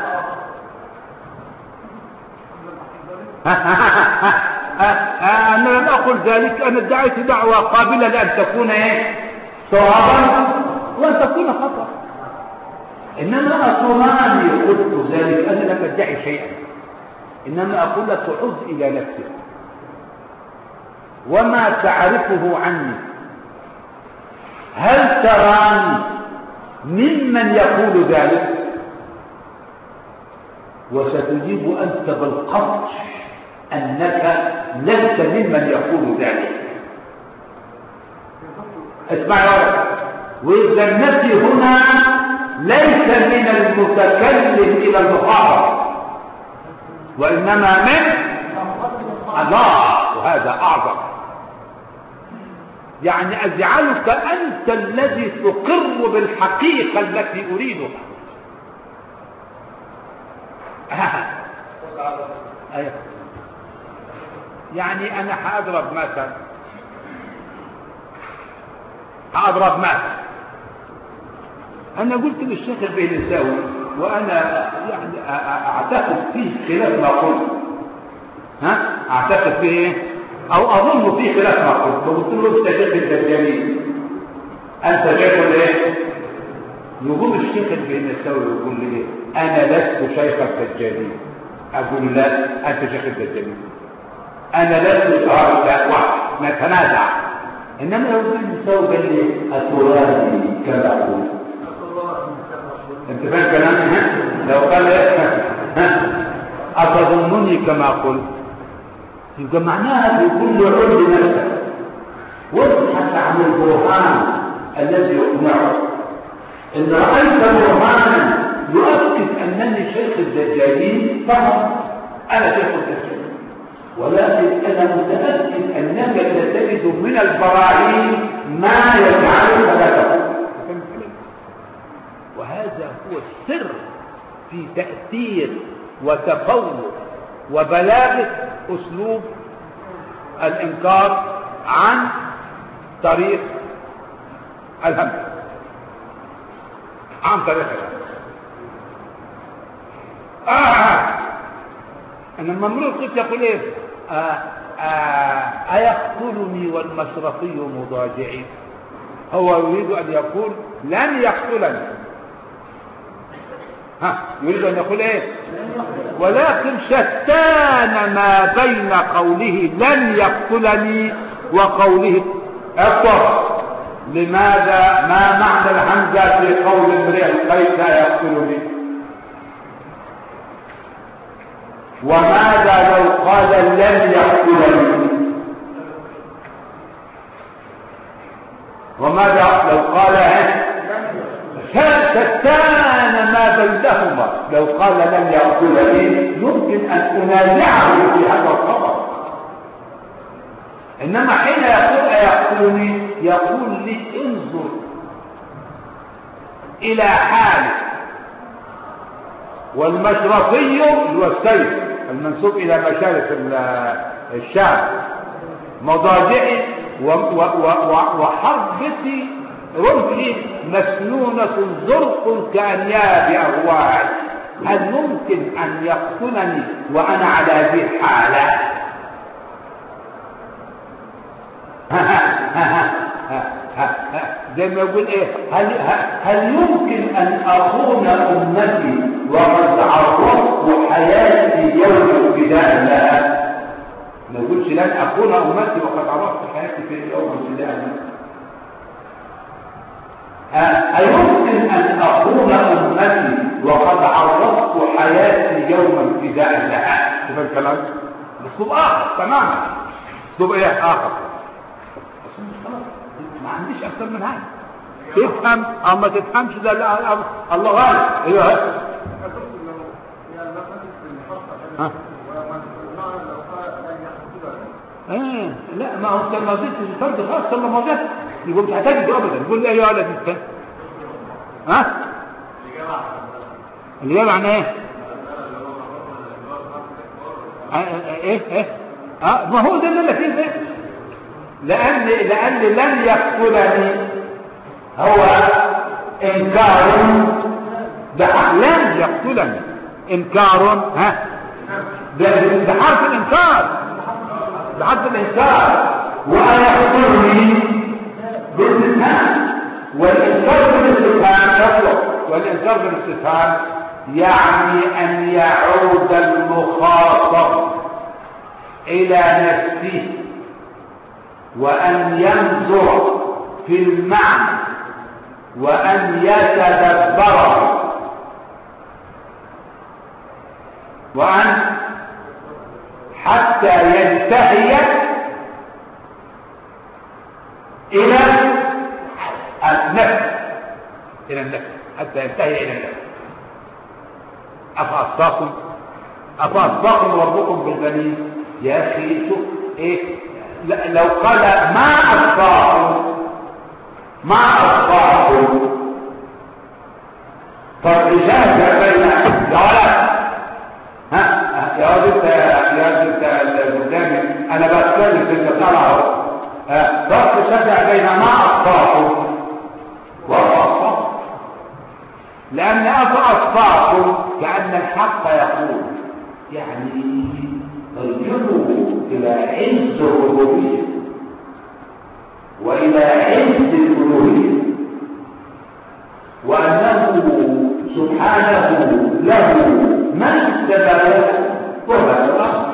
أنا لم أقل ذلك، أنا ادعيت دعوة قابلة لأن تكون إيه صوابا وأن تكون خطأ. إنما أتراني قلت ذلك، أنا لم أدعي شيئا، إنما أقول لك عد إلى نفسك وما تعرفه عني. هل تراني ممن يقول ذلك؟ وستجيب أنت بالقطع أنك لست ممن يقول ذلك. اسمع يا رب، وإذا النفي هنا ليس من المتكلم إلى المخاطب وإنما من الله، وهذا أعظم. يعني أجعلك أنت الذي تقر بالحقيقة التي أريدها. أيه. يعني أنا حأضرب مثلا حأضرب مثلا أنا قلت للشيخ البيلساوي وأنا يعني أعتقد فيه خلاف ما قلت، ها أعتقد فيه أو أظن فيه خلاف ما قلت، فقلت له أنت شيخ الدجالين، أنت شيخ الإيه؟ يقول الشيخ البيلساوي يقول لي أنا لست شيخ الدجالين. أقول لا، أنت شيخ الدجالين. أنا لست شهر لا واحد نتنازع. إنما يقول البيلساوي قال لي أتراني كما قلت. انت فاهم كلامي؟ لو قال أتظنني كما قلت يبقى معناها بيقول لي عد نفسك وابحث عن البرهان الذي يقنعك. ان رأيت برهانا يؤكد انني شيخ الدجالين فقط انا شيخ الدجالين، ولكن انا متأكد انك ستجد من البراهين ما يجعلك لا تقول. وهذا هو السر في تأثير وتفوق وبلاغة أسلوب الإنكار عن طريق الهم، عن طريق الهم. آه أنا المملوك قلت يقول إيه آه آه أيقتلني والمشرقي مضاجعي. هو يريد أن يقول لن يقتلني، ها يريد أن يقول إيه ولكن شتان ما بين قوله لن يقتلني وقوله اقتل. لماذا؟ ما معنى الهمزة في قول امرئ القيس يقتلني؟ وماذا لو قال لن يقتلني؟ وماذا لو قال شتان ما بينهما؟ لو قال لن يقتلني يمكن ان انازعه في هذا الخبر، انما حين يقول ايقتلني يقول لي انظر الى حالك. والمشرقي هو السيف المنسوب الى مشارف الشام مضاجعي وحربتي رمحي مسنونة زرق كأنياب أغواعي. هل ممكن أن يقتلني وأنا على ذي الحالة؟ زي ما يقول إيه هل, هل يمكن أن أخون أمتي وقد عرضت حياتي يوم ابتداء لها؟ ما يقولش لن أخون أمتي وقد عرضت حياتي في يوم ابتداء لها. أيمكن أن أخون أمتي وقد عرضت حياتي يوم ابتداء لها؟ شوف الكلام اسلوب اخر تماما. اسلوب ايه اخر؟ ما عنديش اكثر من هذا. تفهم او ما تفهمش ده لا الله غالب. ايوه ها ايه لا ما هو انت ما زلت الفرد خاص لما ما زلت يقول مش هتجد ابدا. يقول لي ايه يا ولد انت ها الاجابه عن ايه؟ ايه ايه اه ما هو ده اللي انا فيه ده. لان لان لن يقتلني هو انكار بحق. لن يقتلني انكار ها بحرف الانكار بحرف الانكار ويقتلني بالاستفهام. والانكار بالاستفهام يطلق. والانكار بالاستفهام يعني ان يعود المخاطب الى نفسه وان ينظر في المعنى وان يتدبره وان حتى ينتهي الى النفس الى النفس حتى ينتهي الى النفس. افاصاكم افاصاكم ربكم بالبنين. يا اخي شوف ايه لو قال ما اصفاكم ما اصفاكم فالرجال بين يا ولد ها يا ولد يا ولد قدامي انا بتكلم في الطلعه فرق شجع بين ما اصفاكم واصفاكم. لأن أصفاكم كأن الحق يقول يعني ارجعوا إلى عز الربوبية وإلى عز الألوهية وأنه سبحانه له ما في السماوات وما في الأرض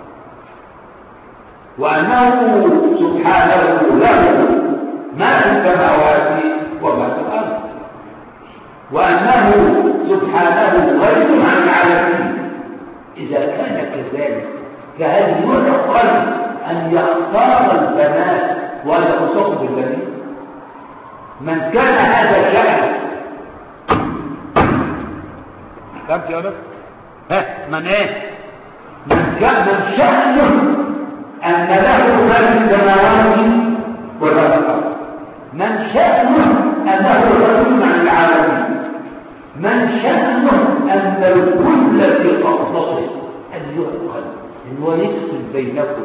وأنه سبحانه له ما في السماوات وما في الأرض وأنه سبحانه غني عن العالمين. إذا كان كذلك فهل يعقل أن يختار البنات وأن يخصص بالبنين؟ من كان هذا شأنه فهمت يا ولد؟ ها من ايه؟ من كان من شأنه أن له ما في السماوات وما في الأرض. من شأنه أنه غني عن العالمين. من شأنه أن الكل في قبضته أن يعقل أن يفصل بينكم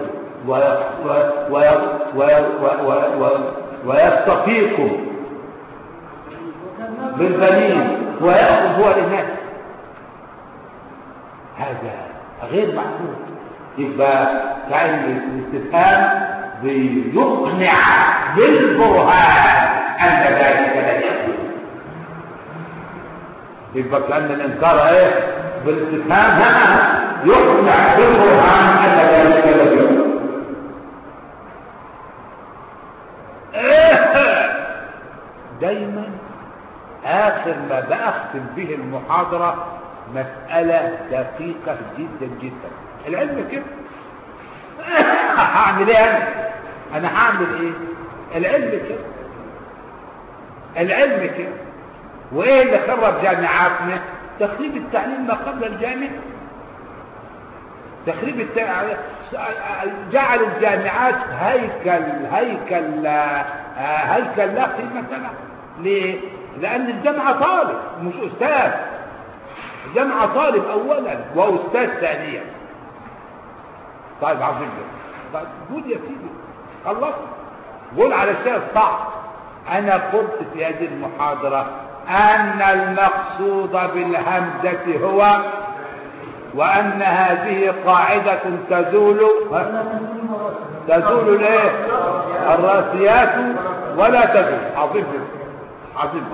ويستفيقكم بالبنين ويأخذ هو للناس. هذا غير معقول. يبقى كأن الاستفهام بيقنع بالبرهان أن ذلك لا يكون. يبقى كأن الإنكار ايه بالاستفهام يقنع بالبرهان أن ذلك لا يكون. دايما آخر ما بأختم به المحاضرة مسألة دقيقة جدا جدا. العلم كده هعمل ايه انا انا هعمل ايه العلم كده العلم كده وايه اللي خرب جامعاتنا؟ تخريب التعليم ما قبل الجامعة. تخريب التع... جعل الجامعات هيكل هيكل هيكل لا قيمة له. ليه؟ لأن الجامعة طالب مش أستاذ. الجامعة طالب أولا وأستاذ ثانيا. طيب عظيم جدا. طيب قول يا سيدي خلص قول على الشيء الصعب. أنا قلت في هذه المحاضرة أن المقصود بالهمزة هو وأن هذه قاعدة تزول تزول الايه الراسيات ولا تزول. عظيم عظيم.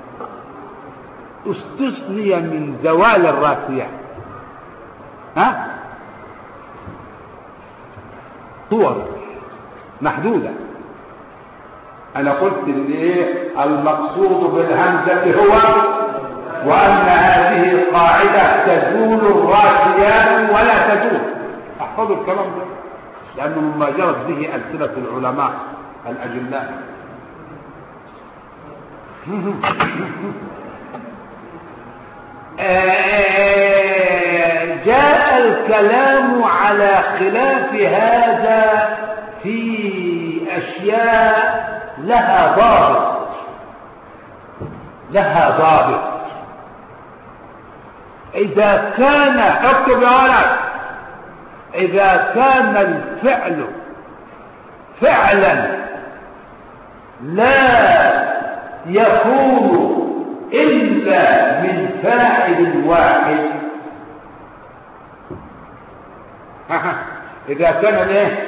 استثني من زوال الراسيات ها صور محدودة. أنا قلت إن إيه المقصود بالهمزة هو وأن هذه قاعدة تزول الراسيات ولا تزول. احفظوا الكلام ده لأنه مما جرت به ألسنة العلماء الأجلاء. جاء الكلام على خلاف هذا في أشياء لها ضابط لها ضابط إذا كان اكتب يا ولد إذا كان الفعل فعلا لا يكون إلا من فاعل واحد. إذا كان ايه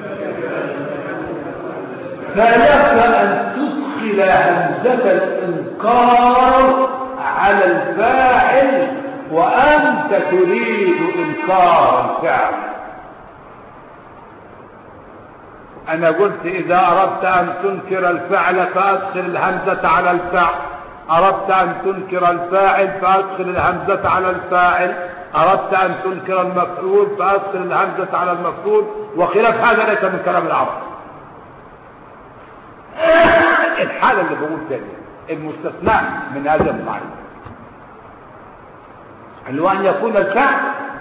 فلك أن تدخل همزة الإنكار على الفاعل وأنت تريد إنكار الفعل. أنا قلت إذا أردت أن تنكر الفعل فأدخل الهمزة على الفعل، أردت أن تنكر الفاعل فأدخل الهمزة على الفاعل، أردت أن تنكر المفعول فأدخل الهمزة على المفعول، وخلاف هذا ليس من كلام العرب. الحالة اللي بقول تاني المستثنى من هذا القاعدة اللي هو أن يكون الفعل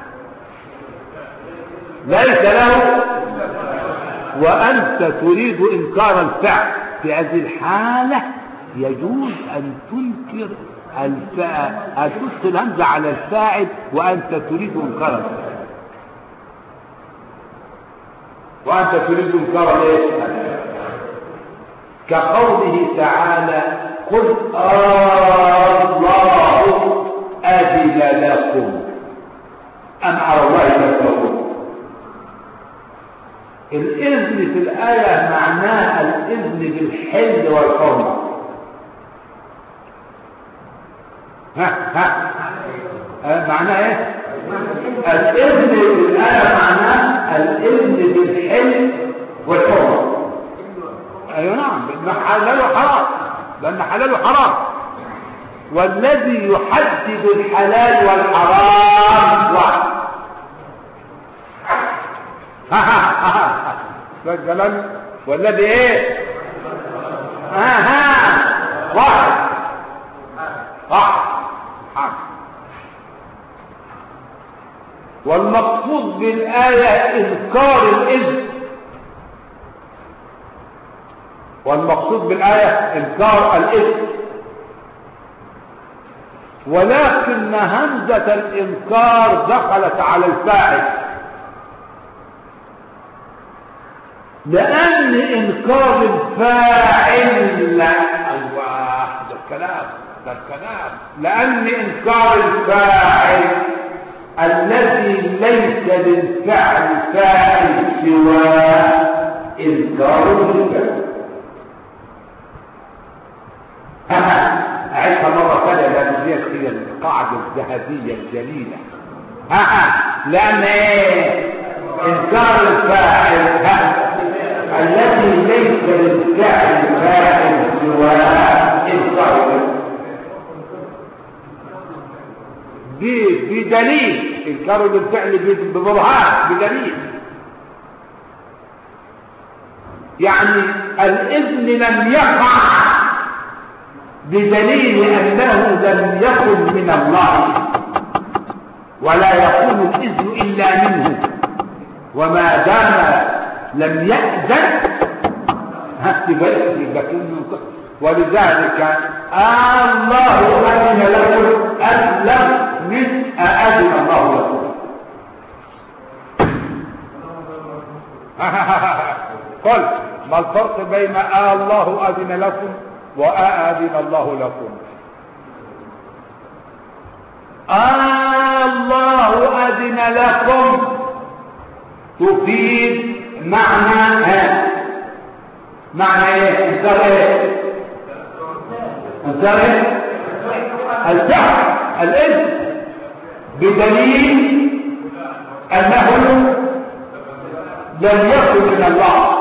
ليس له وأنت تريد إنكار الفعل. في هذه الحالة يجوز أن تنكر الفاعل، أن تدخل همزة على الفاعل وأنت تريد إنكار الفعل، وأنت تريد إنكار الفعل، كقوله تعالى قل الله أذن لكم أم على الله تتقون. الإذن في الآية معناه الإذن بالحل والحرمة. ها ها أه معناه ايه؟ الإذن في الآية معناه الإذن بالحل والحرمة. ايوه نعم، لأن حلاله حرام، لأن حلاله حرام، والذي يحدد الحلال والحرام واحد. فالكلام والذي ايه اها واحد واحد. والمقصود بالآية إنكار الإذن، والمقصود بالآية إنكار الإذن، ولكن همزة الإنكار دخلت على الفاعل، لأن إنكار الفاعل لا الله ده الكلام ده الكلام لأن إنكار الفاعل الذي ليس للفعل فاعل سوى إنكار الفعل. أعيدها مرة ثانية لأن هي القاعدة الذهبية الجليلة. لأن إيه إنكار الفاعل الذي ليس للفعل فاعل سوى إنكار بدليل، إنكار للفعل ببرهان بدليل. يعني الإذن لم يقع بدليل أنه لم يكن من الله، ولا يكون الإذن إلا منه، وما دام لم يأذن ولذلك الله أذن لكم أسلم من أذن الله لكم. قل ما الفرق بين آه الله أذن لكم وأذن الله لكم؟ آه الله أذن لكم تفيد معنى ها معنى ايه؟ انكار ايه؟ انكار ايه؟ الفعل الاذن بدليل انه لم يكن من الله،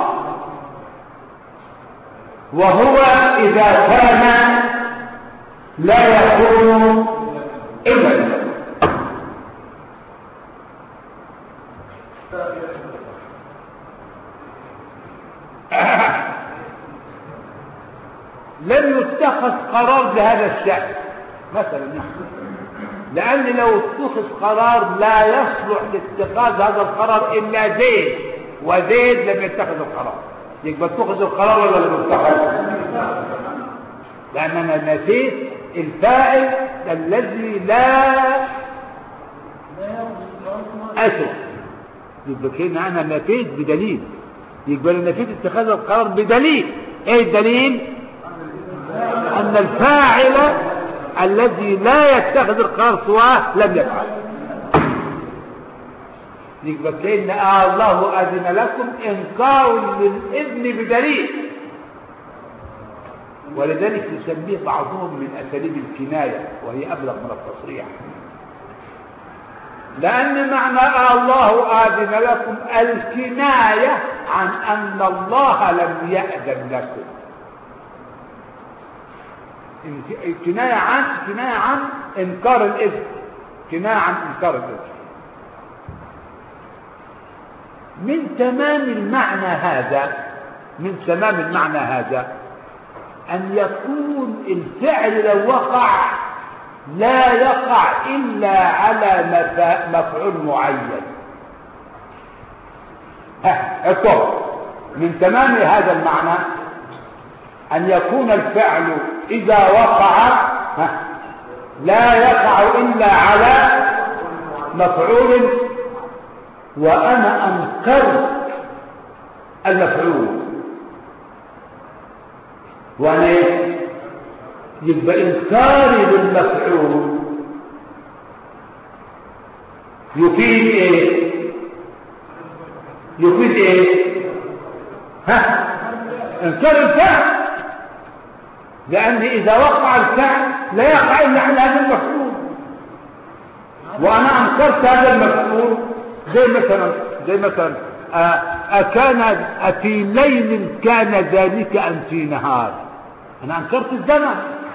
وهو اذا كان لا يكون الا لم يتخذ قرار بهذا الشأن مثلا، لأن لو اتخذ قرار لا يصلح لاتخاذ هذا القرار إلا زيد، وزيد لم يتخذ القرار، يبقى اتخذ القرار ولا لم يتخذ؟ لأننا نسيت الفاعل الذي لا أثر، يبقى كأن أنا نفيت بدليل، يبقى أنا نفيت اتخاذ القرار بدليل. ايه الدليل؟ أن الفاعل الذي لا يتخذ القرار سواه لم يفعل. يبقى كأن آه الله أذن لكم إنكار للإذن بدليل، ولذلك يسميه بعضهم من أساليب الكناية وهي أبلغ من التصريح، لأن معنى آه الله أذن لكم الكناية عن أن الله لم يأذن لكم، كناية عن كناية عن إنكار الإذن، كناية عن إنكار الإذن. من تمام المعنى هذا من تمام المعنى هذا أن يكون الفعل لو وقع لا يقع إلا على مفعول معين. ها الطب من تمام هذا المعنى أن يكون الفعل إذا وقع لا يقع إلا على مفعول، وأنا أنكرت المفعول، وأنا يبقى إنكاري للمفعول يفيد إيه؟ يفيد إيه؟ ها؟ إنكار الفعل، لأن إذا وقع الفعل لا يقع إلا على هذا المفعول، وأنا أنكرت هذا المفعول. زي مثلا زي مثلا أكان أفي ليل كان ذلك أم في نهار، أنا أنكرت الزمن،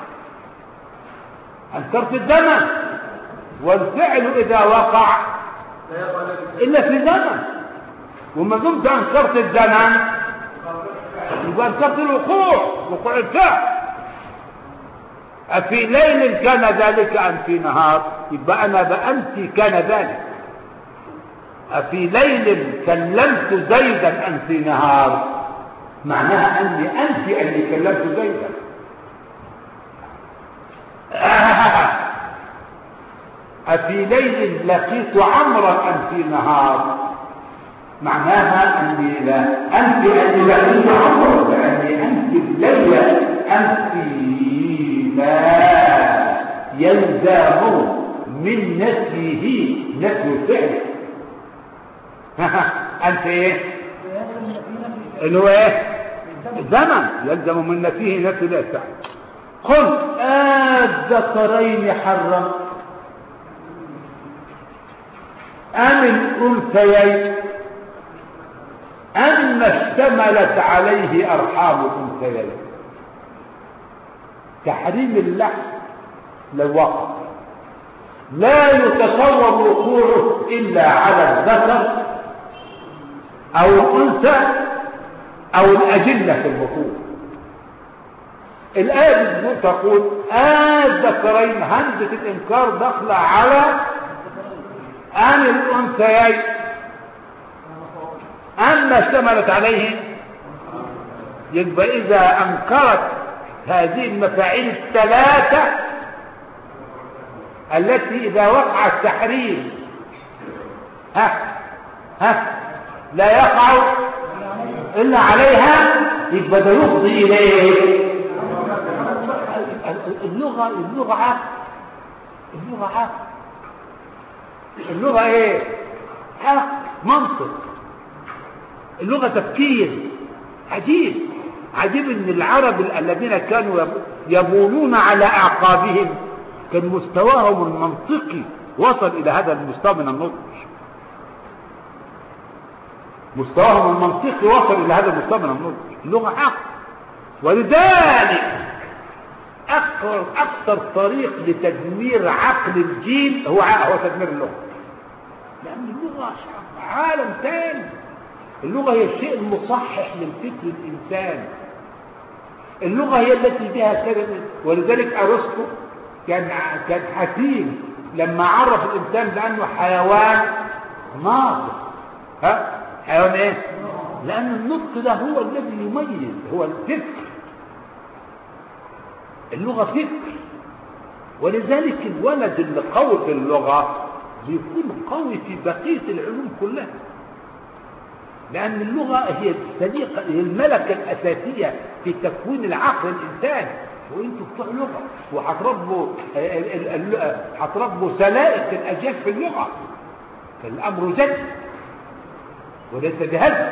أنكرت الزمن، والفعل إذا وقع إلا في زمن، وما دمت أنكرت الزمن يبقى أنكرت الوقوع، وقوع الفعل. أفي ليل كان ذلك أم في نهار، يبقى أنا بأنت كان ذلك. أفي ليل كلمت زيدا أم في نهار، معناها أني أنت أني كلمت زيدا. أفي ليل لقيت عمرا أم في نهار، معناها أني لا أنت أني لقيت عمرا، لأني أنت الليل أنت ما يلزم من نفيه نفي الفعل. أنت إيه؟ اللي هو إيه؟ الزمن يلزم من نفيه نفي الفعل. قل الذكرين حرم أم الأنثيين أما اشتملت عليه أرحام الأنثيين. تحريم اللحم لو وقع لا يتصور وقوعه إلا على الذكر أو الأنثى أو الأجلة في البطون. الآية تقول الذكرين، همزة الإنكار داخلة على أم الأنثيين أما اشتملت عليه، يبقى إذا أنكرت هذه المفاعيل الثلاثة التي إذا وقع التحريم ها ها لا يقع إلا عليها، يبقى ده يفضي إليه. اللغة اللغة عقل، اللغة عقل، اللغة إيه؟ عقل، منطق، اللغة تفكير. عجيب عجيب ان العرب الذين كانوا يبولون على اعقابهم كان مستواهم المنطقي وصل الى هذا المستوى من النضج، مستواهم المنطقي وصل الى هذا المستوى من النضج. اللغة عقل، ولذلك اكثر اكثر طريق لتدمير عقل الجيل هو هو تدمير اللغة، لان اللغة عالم ثاني. اللغة هي الشيء المصحح للفكر الإنسان، اللغة هي التي بها كلمة. ولذلك أرسطو كان كان حكيم لما عرف الإنسان بأنه حيوان ناطق. ها حيوان إيه؟ لأن النطق ده هو الذي يميز، هو الفكر. اللغة فكر. ولذلك الولد اللي قوي في اللغة بيكون قوي في بقية العلوم كلها، لأن اللغة هي السليقة، هي الملكة الأساسية في تكوين العقل الإنساني. وانتوا بتوع لغة وهتربوا هتربوا سلائق الأجيال في اللغة، فالأمر جد وليس بهزل.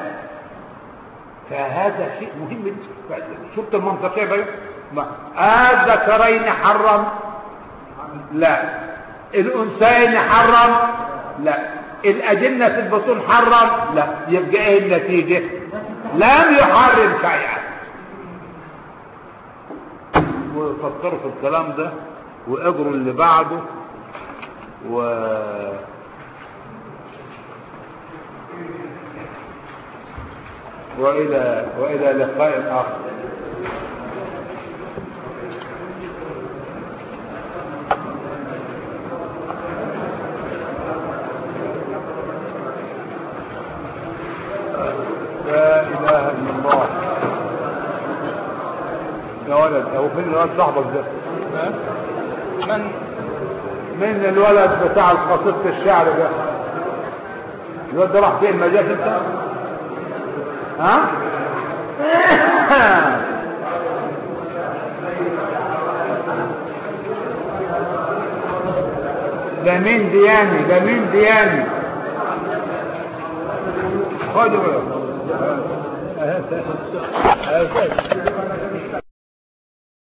فهذا شيء مهم. شفت المنطقية بقى؟ الذكرين حرم؟ لا. الأنثيين حرم؟ لا. الأجنة في البطون حرم؟ لا. يبقى ايه النتيجة؟ لم يحرم شيئا. وفكروا في الكلام ده واقروا اللي بعده و وإلى وإلى لقاء آخر. لا إله إلا الله. يا ولد، أو فين الولد صاحبك ده؟ من من الولد بتاع قصيدة الشعر ده؟ الولد ده راح فين؟ ما جاش انت؟ ها؟ ده مين دياني؟ ده مين دياني؟ خدوا